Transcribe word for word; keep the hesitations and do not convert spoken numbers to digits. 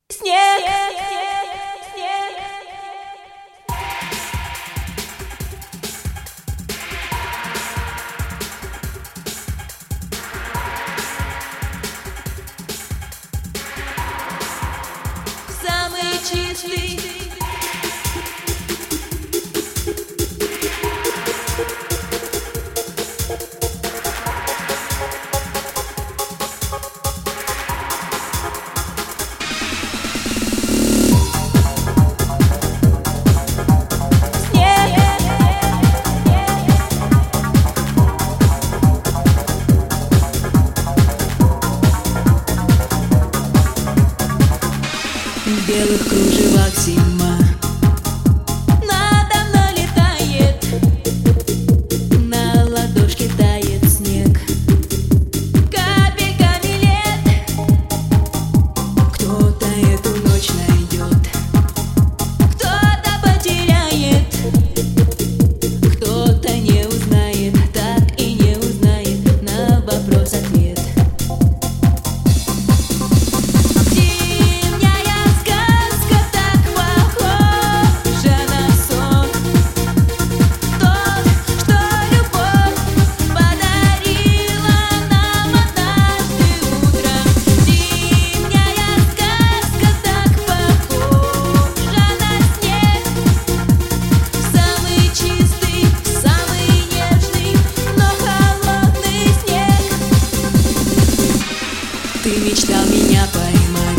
Снег, самый чистый. В белых кружевах зима Надо мной летает, на ладошке тает снег. капельками лет. Кто-то эту ночь найдет, Кто-то потеряет, кто-то не узнает, так и не узнает на вопрос ответ. зимняя сказка так похожа на сон. Тот, что любовь подарила нам однажды утром. Зимняя сказка так похожа на снег. Самый чистый, самый нежный, но холодный снег. Ты мечтал меня поймать,